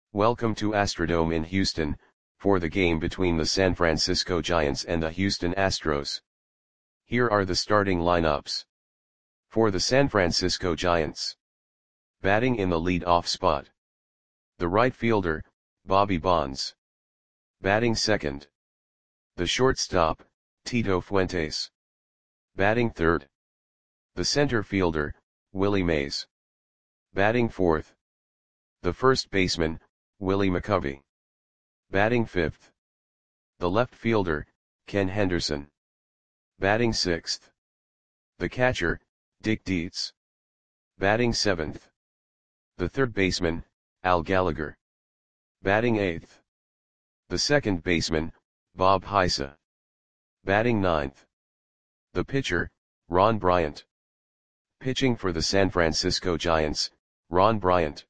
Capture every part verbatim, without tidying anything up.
Welcome to Astrodome in Houston, for the game between the San Francisco Giants and the Houston Astros. Here are the starting lineups. For the San Francisco Giants. Batting in the lead-off spot. The right fielder, Bobby Bonds. Batting second. The shortstop, Tito Fuentes. Batting third. The center fielder, Willie Mays. Batting fourth. The first baseman, Willie McCovey. Batting fifth. The left fielder, Ken Henderson. Batting sixth. The catcher, Dick Dietz. Batting seventh. The third baseman, Al Gallagher. Batting eighth. The second baseman, Bob Heisa. Batting ninth. The pitcher, Ron Bryant. Pitching for the San Francisco Giants, Ron Bryant.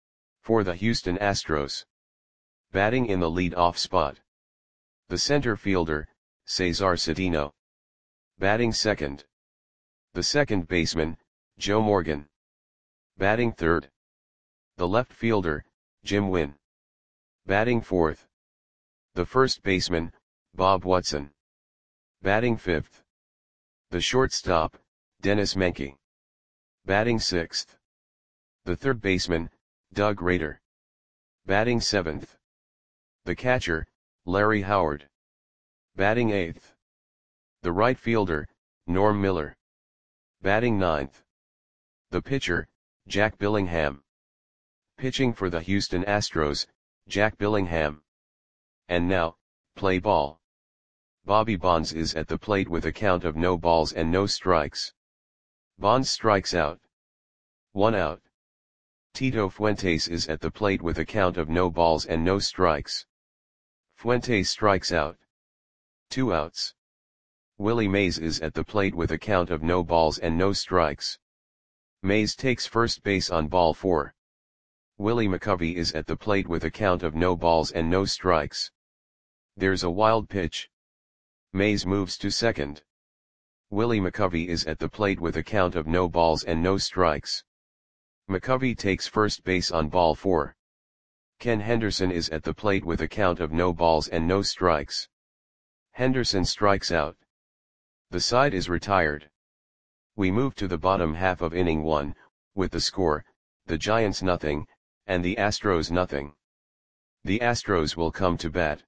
For the Houston Astros. Batting in the lead-off spot. The center fielder, Cesar Cedeno. Batting second. The second baseman, Joe Morgan. Batting third. The left fielder, Jim Wynn. Batting fourth. The first baseman, Bob Watson. Batting fifth. The shortstop, Dennis Menke. Batting sixth. The third baseman, Doug Rader. Batting seventh. The catcher, Larry Howard. Batting eighth. The right fielder, Norm Miller. Batting ninth. The pitcher, Jack Billingham. Pitching for the Houston Astros, Jack Billingham. And now, play ball. Bobby Bonds is at the plate with a count of no balls and no strikes. Bonds strikes out. One out. Tito Fuentes is at the plate with a count of no balls and no strikes. Fuentes strikes out. Two outs. Willie Mays is at the plate with a count of no balls and no strikes. Mays takes first base on ball four. Willie McCovey is at the plate with a count of no balls and no strikes. There's a wild pitch. Mays moves to second. Willie McCovey is at the plate with a count of no balls and no strikes. McCovey takes first base on ball four. Ken Henderson is at the plate with a count of no balls and no strikes. Henderson strikes out. The side is retired. We move to the bottom half of inning one, with the score, the Giants nothing, and the Astros nothing. The Astros will come to bat.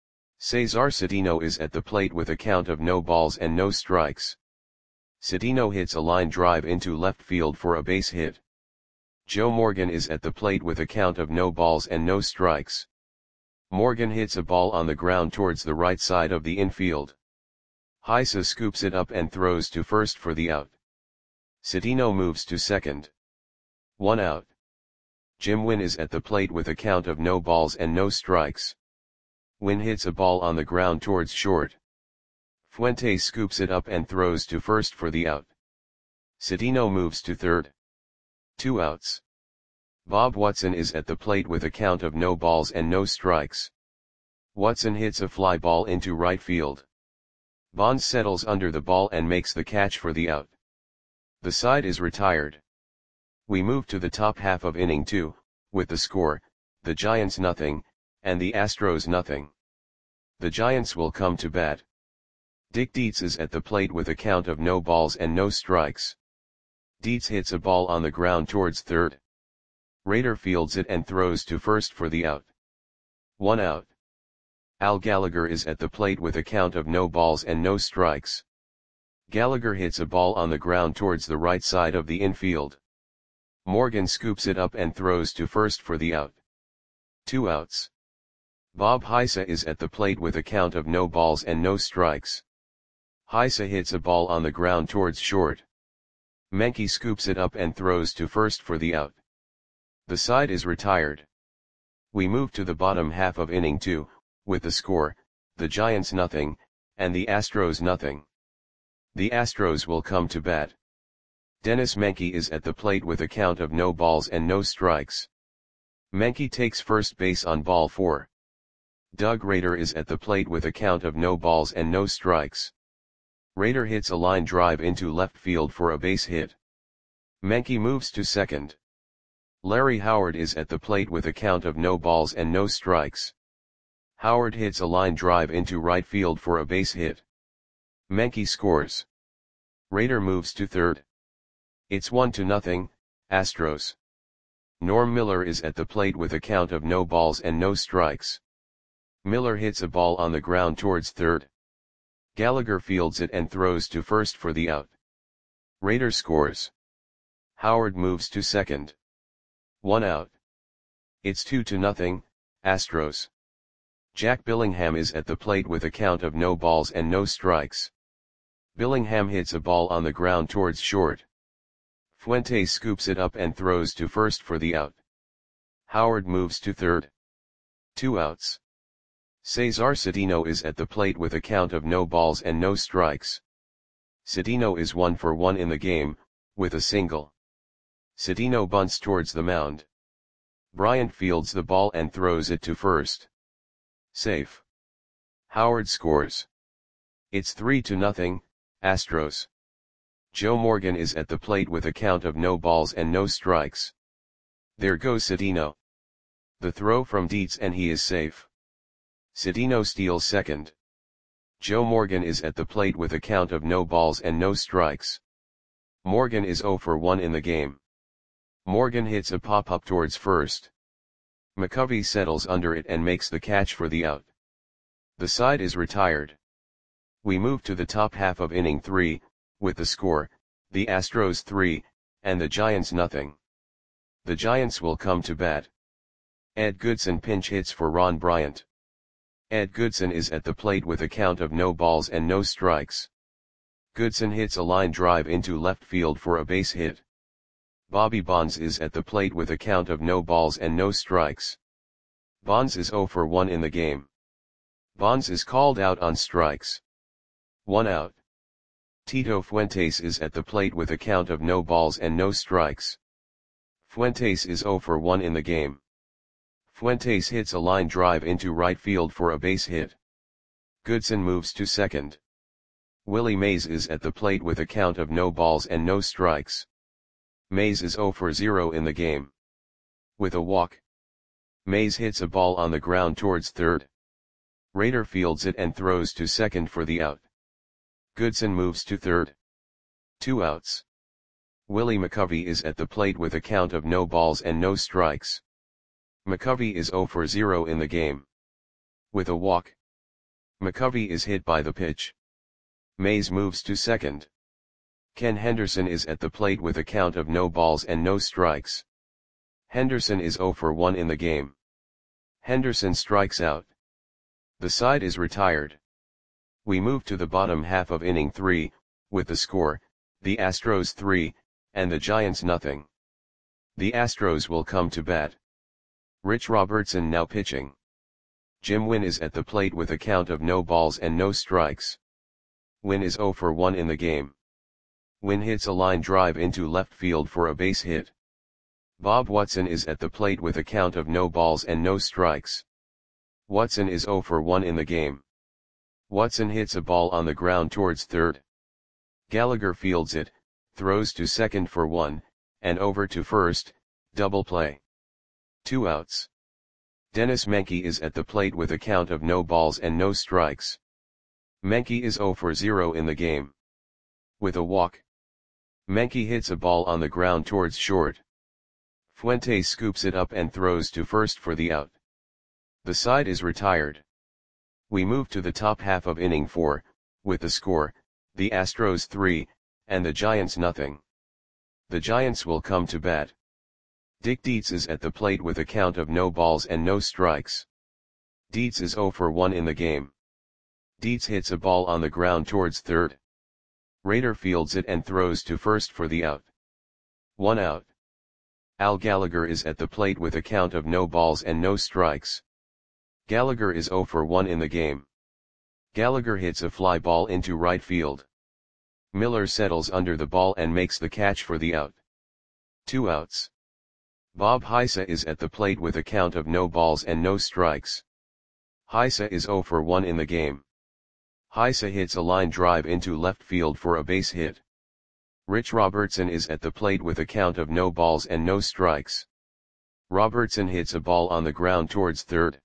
Cesar Cedeno is at the plate with a count of no balls and no strikes. Cedeno hits a line drive into left field for a base hit. Joe Morgan is at the plate with a count of no balls and no strikes. Morgan hits a ball on the ground towards the right side of the infield. Heisa scoops it up and throws to first for the out. Cedeno moves to second. One out. Jim Wynn is at the plate with a count of no balls and no strikes. Wynn hits a ball on the ground towards short. Fuentes scoops it up and throws to first for the out. Cedeno moves to third. Two outs. Bob Watson is at the plate with a count of no balls and no strikes. Watson hits a fly ball into right field. Bonds settles under the ball and makes the catch for the out. The side is retired. We move to the top half of inning two, with the score, the Giants nothing, and the Astros nothing. The Giants will come to bat. Dick Dietz is at the plate with a count of no balls and no strikes. Dietz hits a ball on the ground towards third. Rader fields it and throws to first for the out. One out. Al Gallagher is at the plate with a count of no balls and no strikes. Gallagher hits a ball on the ground towards the right side of the infield. Morgan scoops it up and throws to first for the out. Two outs. Bob Heisa is at the plate with a count of no balls and no strikes. Heisa hits a ball on the ground towards short. Menke scoops it up and throws to first for the out. The side is retired. We move to the bottom half of inning two, with the score, the Giants nothing, and the Astros nothing. The Astros will come to bat. Dennis Menke is at the plate with a count of no balls and no strikes. Menke takes first base on ball four. Doug Rader is at the plate with a count of no balls and no strikes. Rader hits a line drive into left field for a base hit. Menke moves to second. Larry Howard is at the plate with a count of no balls and no strikes. Howard hits a line drive into right field for a base hit. Menke scores. Rader moves to third. It's one to nothing, Astros. Norm Miller is at the plate with a count of no balls and no strikes. Miller hits a ball on the ground towards third. Gallagher fields it and throws to first for the out. Rader scores. Howard moves to second. One out. It's two to nothing, Astros. Jack Billingham is at the plate with a count of no balls and no strikes. Billingham hits a ball on the ground towards short. Fuentes scoops it up and throws to first for the out. Howard moves to third. Two outs. Cesar Cedeno is at the plate with a count of no balls and no strikes. Cedeno is one for one in the game, with a single. Cedeno bunts towards the mound. Bryant fields the ball and throws it to first. Safe. Howard scores. It's three to nothing, Astros. Joe Morgan is at the plate with a count of no balls and no strikes. There goes Cedeno. The throw from Dietz and he is safe. Cedeno steals second. Joe Morgan is at the plate with a count of no balls and no strikes. Morgan is zero for one in the game. Morgan hits a pop-up towards first. McCovey settles under it and makes the catch for the out. The side is retired. We move to the top half of inning three, with the score, the Astros three, and the Giants nothing. The Giants will come to bat. Ed Goodson pinch hits for Ron Bryant. Ed Goodson is at the plate with a count of no balls and no strikes. Goodson hits a line drive into left field for a base hit. Bobby Bonds is at the plate with a count of no balls and no strikes. Bonds is zero for one in the game. Bonds is called out on strikes. One out. Tito Fuentes is at the plate with a count of no balls and no strikes. Fuentes is zero for one in the game. Fuentes hits a line drive into right field for a base hit. Goodson moves to second. Willie Mays is at the plate with a count of no balls and no strikes. Mays is zero for zero in the game. With a walk. Mays hits a ball on the ground towards third. Rader fields it and throws to second for the out. Goodson moves to third. Two outs. Willie McCovey is at the plate with a count of no balls and no strikes. McCovey is zero for zero in the game. With a walk. McCovey is hit by the pitch. Mays moves to second. Ken Henderson is at the plate with a count of no balls and no strikes. Henderson is zero for one in the game. Henderson strikes out. The side is retired. We move to the bottom half of inning three, with the score, the Astros three, and the Giants nothing. The Astros will come to bat. Rich Robertson now pitching. Jim Wynn is at the plate with a count of no balls and no strikes. Wynn is zero for one in the game. Wynn hits a line drive into left field for a base hit. Bob Watson is at the plate with a count of no balls and no strikes. Watson is zero for one in the game. Watson hits a ball on the ground towards third. Gallagher fields it, throws to second for one, and over to first, double play. Two outs. Dennis Menke is at the plate with a count of no balls and no strikes. Menke is zero for zero in the game. With a walk. Menke hits a ball on the ground towards short. Fuentes scoops it up and throws to first for the out. The side is retired. We move to the top half of inning four, with the score, the Astros three, and the Giants nothing. The Giants will come to bat. Dick Dietz is at the plate with a count of no balls and no strikes. Dietz is zero for one in the game. Dietz hits a ball on the ground towards third. Rader fields it and throws to first for the out. One out. Al Gallagher is at the plate with a count of no balls and no strikes. Gallagher is zero for one in the game. Gallagher hits a fly ball into right field. Miller settles under the ball and makes the catch for the out. Two outs. Bob Heisa is at the plate with a count of no balls and no strikes. Heisa is zero for one in the game. Heisa hits a line drive into left field for a base hit. Rich Robertson is at the plate with a count of no balls and no strikes. Robertson hits a ball on the ground towards third.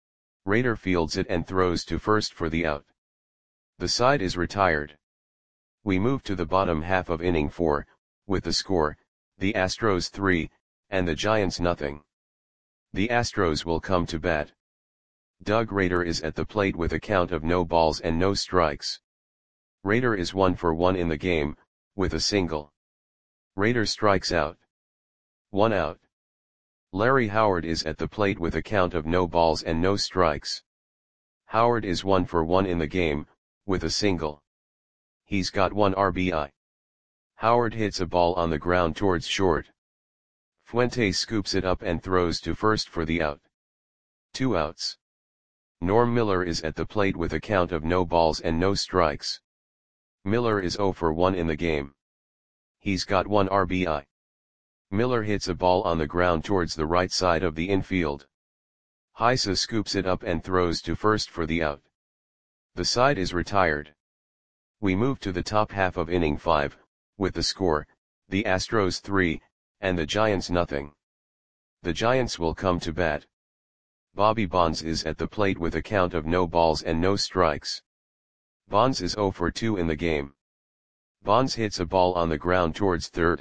Rader fields it and throws to first for the out. The side is retired. We move to the bottom half of inning four, with the score, the Astros three, and the Giants nothing. The Astros will come to bat. Doug Rader is at the plate with a count of no balls and no strikes. Rader is one for one in the game, with a single. Rader strikes out. One out. Larry Howard is at the plate with a count of no balls and no strikes. Howard is one for one in the game, with a single. He's got one R B I. Howard hits a ball on the ground towards short. Fuentes scoops it up and throws to first for the out. Two outs. Norm Miller is at the plate with a count of no balls and no strikes. Miller is zero for one in the game. He's got one R B I. Miller hits a ball on the ground towards the right side of the infield. Heise scoops it up and throws to first for the out. The side is retired. We move to the top half of inning five, with the score, the Astros three, and the Giants nothing. The Giants will come to bat. Bobby Bonds is at the plate with a count of no balls and no strikes. Bonds is zero for two in the game. Bonds hits a ball on the ground towards third.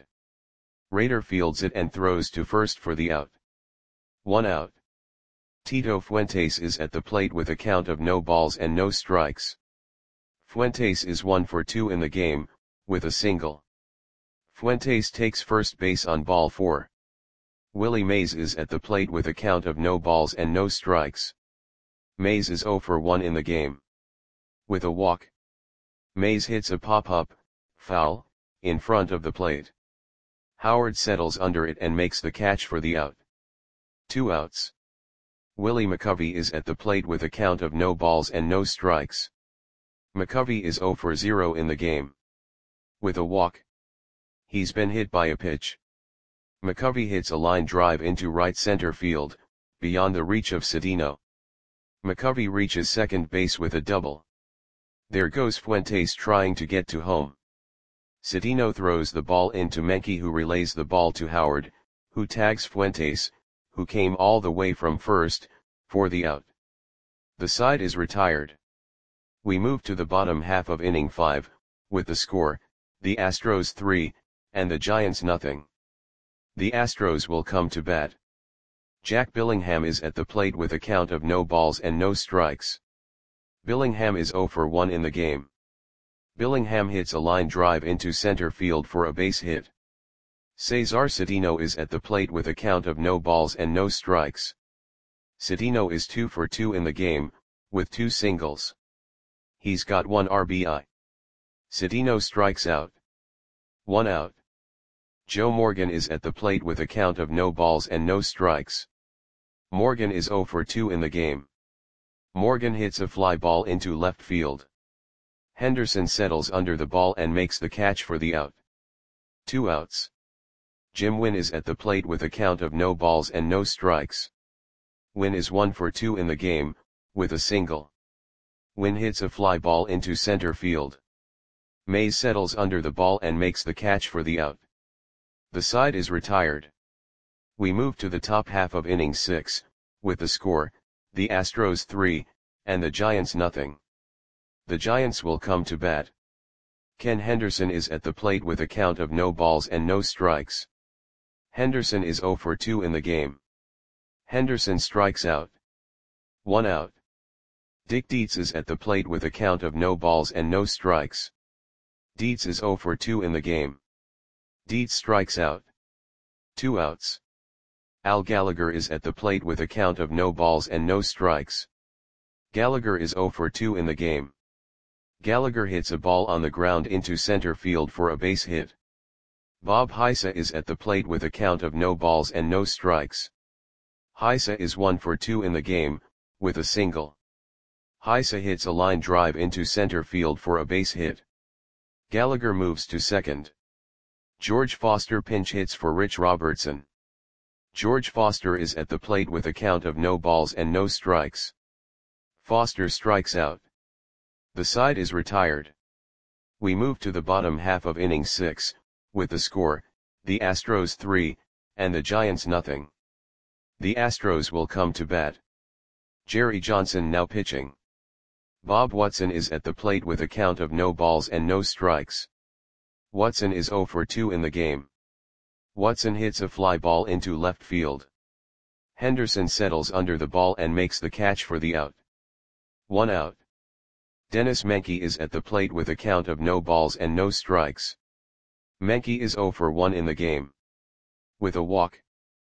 Rader fields it and throws to first for the out. One out. Tito Fuentes is at the plate with a count of no balls and no strikes. Fuentes is one for two in the game, with a single. Fuentes takes first base on ball four. Willie Mays is at the plate with a count of no balls and no strikes. Mays is zero for one in the game. With a walk. Mays hits a pop-up, foul, in front of the plate. Howard settles under it and makes the catch for the out. Two outs. Willie McCovey is at the plate with a count of no balls and no strikes. McCovey is zero for zero in the game. With a walk. He's been hit by a pitch. McCovey hits a line drive into right center field, beyond the reach of Cedeno. McCovey reaches second base with a double. There goes Fuentes trying to get to home. Cedeno throws the ball into Menke, who relays the ball to Howard, who tags Fuentes, who came all the way from first, for the out. The side is retired. We move to the bottom half of inning five, with the score, the Astros three, and the Giants nothing. The Astros will come to bat. Jack Billingham is at the plate with a count of no balls and no strikes. Billingham is zero for one in the game. Billingham hits a line drive into center field for a base hit. Cesar Cedeno is at the plate with a count of no balls and no strikes. Cedeno is two for two in the game, with two singles. He's got one R B I. Cedeno strikes out. One out. Joe Morgan is at the plate with a count of no balls and no strikes. Morgan is zero for two in the game. Morgan hits a fly ball into left field. Henderson settles under the ball and makes the catch for the out. Two outs. Jim Wynn is at the plate with a count of no balls and no strikes. Wynn is one for two in the game, with a single. Wynn hits a fly ball into center field. Mays settles under the ball and makes the catch for the out. The side is retired. We move to the top half of inning six, with the score, the Astros three, and the Giants nothing. The Giants will come to bat. Ken Henderson is at the plate with a count of no balls and no strikes. Henderson is zero for two in the game. Henderson strikes out. One out. Dick Dietz is at the plate with a count of no balls and no strikes. Dietz is zero for two in the game. Dietz strikes out. Two outs. Al Gallagher is at the plate with a count of no balls and no strikes. Gallagher is zero for two in the game. Gallagher hits a ball on the ground into center field for a base hit. Bob Heise is at the plate with a count of no balls and no strikes. Heise is one for two in the game, with a single. Heise hits a line drive into center field for a base hit. Gallagher moves to second. George Foster pinch hits for Rich Robertson. George Foster is at the plate with a count of no balls and no strikes. Foster strikes out. The side is retired. We move to the bottom half of inning six, with the score, the Astros three, and the Giants nothing. The Astros will come to bat. Jerry Johnson now pitching. Bob Watson is at the plate with a count of no balls and no strikes. Watson is oh for two in the game. Watson hits a fly ball into left field. Henderson settles under the ball and makes the catch for the out. One out. Dennis Menke is at the plate with a count of no balls and no strikes. Menke is oh for one in the game. With a walk.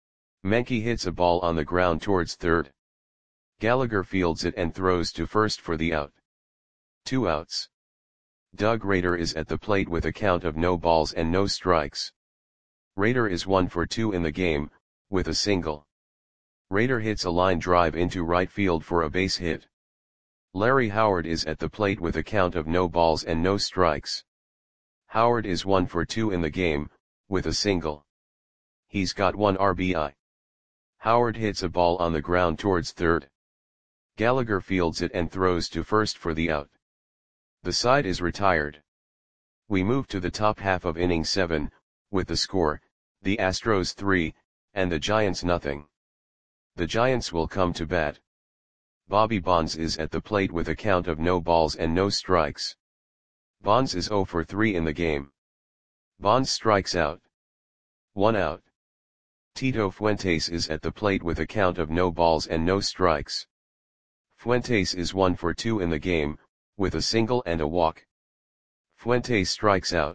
Menke hits a ball on the ground towards third. Gallagher fields it and throws to first for the out. Two outs. Doug Rader is at the plate with a count of no balls and no strikes. Rader is one for two in the game, with a single. Rader hits a line drive into right field for a base hit. Larry Howard is at the plate with a count of no balls and no strikes. Howard is one for two in the game, with a single. He's got one R B I. Howard hits a ball on the ground towards third. Gallagher fields it and throws to first for the out. The side is retired. We move to the top half of inning seven, with the score, the Astros three, and the Giants nothing. The Giants will come to bat. Bobby Bonds is at the plate with a count of no balls and no strikes. Bonds is oh for three in the game. Bonds strikes out. One out. Tito Fuentes is at the plate with a count of no balls and no strikes. Fuentes is one for two in the game, with a single and a walk. Fuentes strikes out.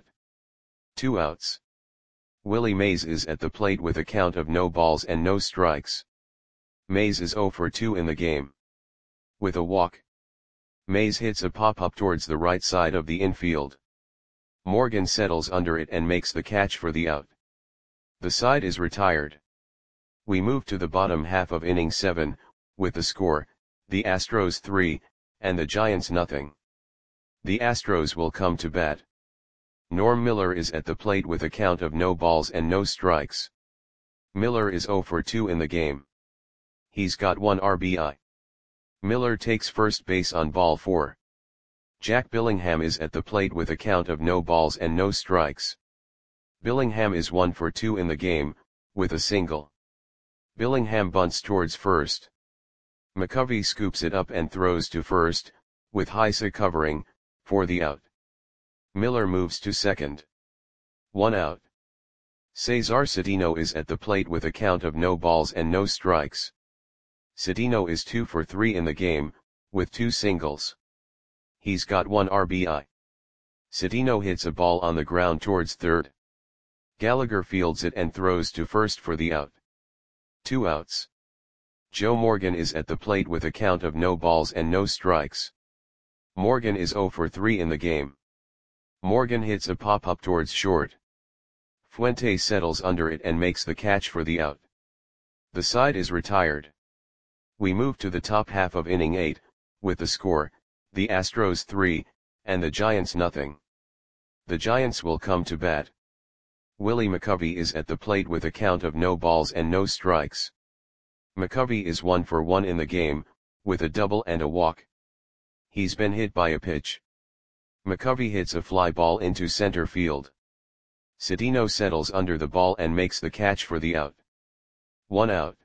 Two outs. Willie Mays is at the plate with a count of no balls and no strikes. Mays is oh for two in the game. With a walk. Mays hits a pop-up towards the right side of the infield. Morgan settles under it and makes the catch for the out. The side is retired. We move to the bottom half of inning seven, with the score, the Astros three, and the Giants nothing. The Astros will come to bat. Norm Miller is at the plate with a count of no balls and no strikes. Miller is oh for two in the game. He's got one R B I. Miller takes first base on ball four. Jack Billingham is at the plate with a count of no balls and no strikes. Billingham is one for two in the game, with a single. Billingham bunts towards first. McCovey scoops it up and throws to first, with Heise covering, for the out. Miller moves to second. One out. Cesar Cedeno is at the plate with a count of no balls and no strikes. Cedeno is two for three in the game, with two singles. He's got one R B I. Cedeno hits a ball on the ground towards third. Gallagher fields it and throws to first for the out. Two outs. Joe Morgan is at the plate with a count of no balls and no strikes. Morgan is oh for three in the game. Morgan hits a pop-up towards short. Fuentes settles under it and makes the catch for the out. The side is retired. We move to the top half of inning eight, with the score, the Astros three, and the Giants nothing. The Giants will come to bat. Willie McCovey is at the plate with a count of no balls and no strikes. McCovey is one for one in the game, with a double and a walk. He's been hit by a pitch. McCovey hits a fly ball into center field. Cedeno settles under the ball and makes the catch for the out. One out.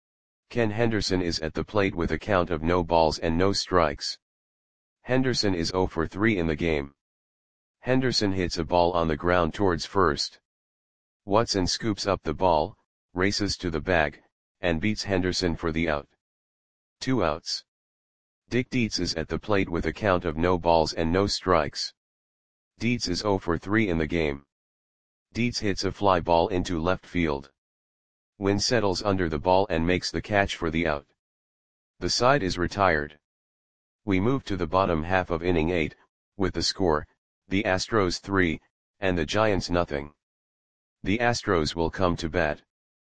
Ken Henderson is at the plate with a count of no balls and no strikes. Henderson is oh for three in the game. Henderson hits a ball on the ground towards first. Watson scoops up the ball, races to the bag, and beats Henderson for the out. Two outs. Dick Dietz is at the plate with a count of no balls and no strikes. Dietz is oh for three in the game. Dietz hits a fly ball into left field. Wynn settles under the ball and makes the catch for the out. The side is retired. We move to the bottom half of inning eight, with the score, the Astros three, and the Giants nothing. The Astros will come to bat.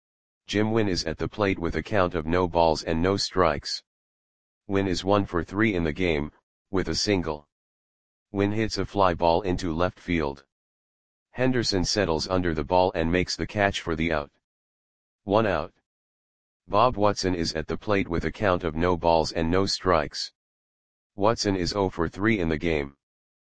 Jim Wynn is at the plate with a count of no balls and no strikes. Wynn is one for three in the game, with a single. Wynn hits a fly ball into left field. Henderson settles under the ball and makes the catch for the out. One out. Bob Watson is at the plate with a count of no balls and no strikes. Watson is oh for three in the game.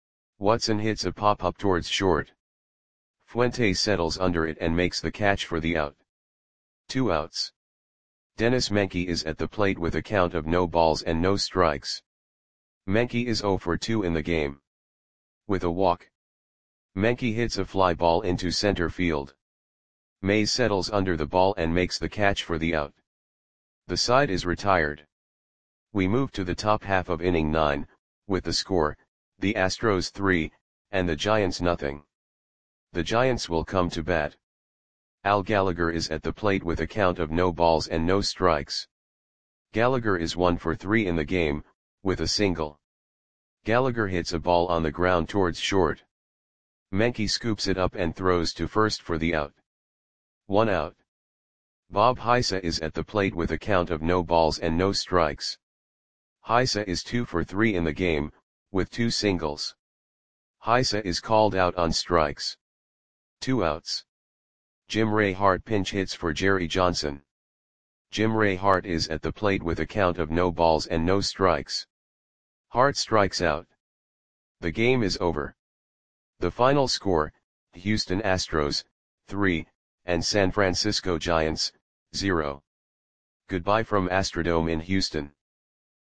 Watson hits a pop-up towards short. Fuentes settles under it and makes the catch for the out. Two outs. Dennis Menke is at the plate with a count of no balls and no strikes. Menke is zero for two in the game. With a walk, Menke hits a fly ball into center field. Mays settles under the ball and makes the catch for the out. The side is retired. We move to the top half of inning nine, with the score, the Astros three, and the Giants nothing. The Giants will come to bat. Al Gallagher is at the plate with a count of no balls and no strikes. Gallagher is one for three in the game, with a single. Gallagher hits a ball on the ground towards short. Menke scoops it up and throws to first for the out. One out. Bob Heisa is at the plate with a count of no balls and no strikes. Heisa is two for three in the game, with two singles. Heisa is called out on strikes. Two outs. Jim Ray Hart pinch hits for Jerry Johnson. Jim Ray Hart is at the plate with a count of no balls and no strikes. Hart strikes out. The game is over. The final score, Houston Astros, three, and San Francisco Giants, zero. Goodbye from Astrodome in Houston.